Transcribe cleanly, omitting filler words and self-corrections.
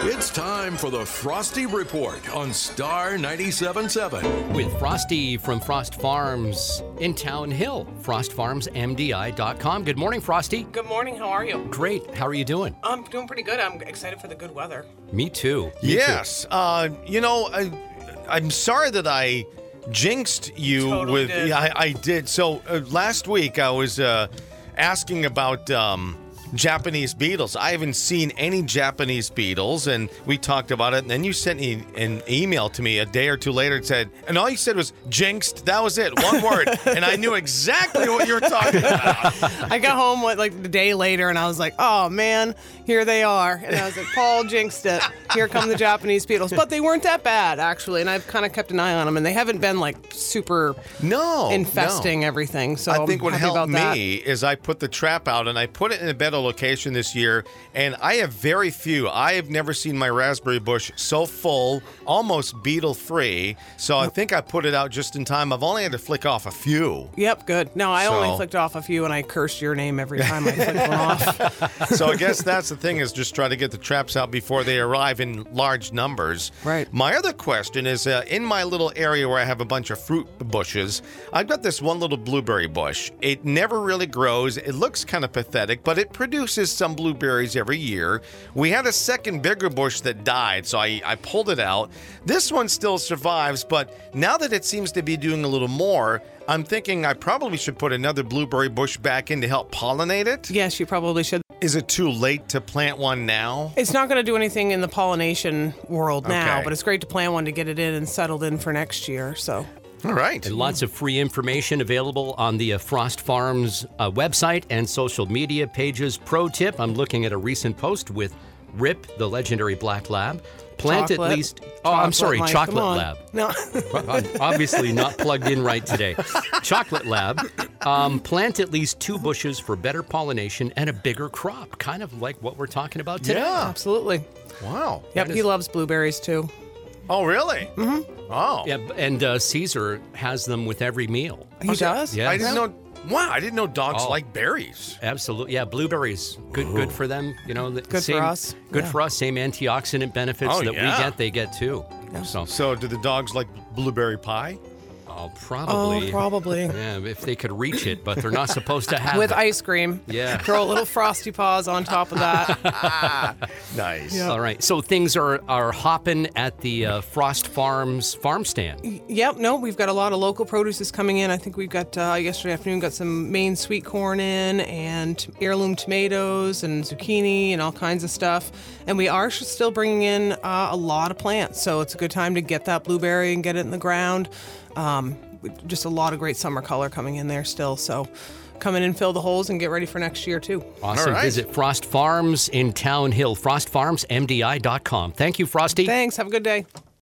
It's time for the Frosty Report on Star 97.7. With Frosty from Frost Farms in Town Hill, frostfarmsmdi.com. Good morning, Frosty. Good morning. How are you? Great. How are you doing? I'm doing pretty good. I'm excited for the good weather. Me too. Yes. I'm sorry that I jinxed you Totally with. did. Yeah, I did. So last week I was asking about Japanese beetles. I haven't seen any Japanese beetles, and we talked about it. And then you sent me an email to me a day or two later and said, and all you said was jinxed. That was it, one word, and I knew exactly what you were talking about. I got home the day later, and I was like, "Oh man, here they are!" And I was like, "Paul jinxed it. Here come the Japanese beetles." But they weren't that bad actually, and I've kind of kept an eye on them, and they haven't been super infesting everything. So I think what I'm happy helped about me is I put the trap out and I put it in a better location this year, and I have very few. I have never seen my raspberry bush so full, almost beetle free. So I think I put it out just in time. I've only had to flick off a few. Yep, good. No, I only flicked off a few, and I cursed your name every time I flicked one off. So I guess that's the thing, is just try to get the traps out before they arrive in large numbers. Right. My other question is, in my little area where I have a bunch of fruit bushes, I've got this one little blueberry bush. It never really grows. It looks kind of pathetic, but it produces some blueberries every year. We had a second bigger bush that died, so I pulled it out. This one still survives, but now that it seems to be doing a little more, I'm thinking I probably should put another blueberry bush back in to help pollinate it. Yes, you probably should. Is it too late to plant one now? It's not going to do anything in the pollination world now, Okay. but it's great to plant one to get it in and settled in for next year. So. All right. And lots of free information available on the Frost Farms website and social media pages. Pro tip, I'm looking at a recent post with Rip, the legendary black lab. Plant Chocolate. at least... Oh, I'm sorry, Mike, Chocolate come on. Lab. No. I'm obviously not plugged in right today. Chocolate Lab. Plant at least 2 bushes for better pollination and a bigger crop. Kind of like what we're talking about today. Yeah. Absolutely. Wow. Yep, he loves blueberries too. Oh, really? Mm-hmm. Oh. Yeah, and Caesar has them with every meal. He does? Yeah. I didn't know. Wow, I didn't know dogs Oh. like berries. Absolutely. Yeah, blueberries. Good for them. You know, Good for us. Good Yeah. for us. Same antioxidant benefits Oh, that yeah. we get, they get too. So, So, do the dogs like blueberry pie? probably. Oh, probably. Yeah, if they could reach it, but they're not supposed to have With it. ice cream. Yeah. Throw a little frosty paws on top of that. Nice. Yeah. All right. So things are hopping at the Frost Farms farm stand. Yep, no, we've got a lot of local produce coming in. I think we've got, yesterday afternoon, got some Maine sweet corn in and heirloom tomatoes and zucchini and all kinds of stuff. And we are still bringing in a lot of plants. So it's a good time to get that blueberry and get it in the ground. Just a lot of great summer color coming in there still. So come in and fill the holes and get ready for next year too. Awesome. All right. Visit Frost Farms in Town Hill, frostfarmsmdi.com. Thank you, Frosty. Thanks. Have a good day.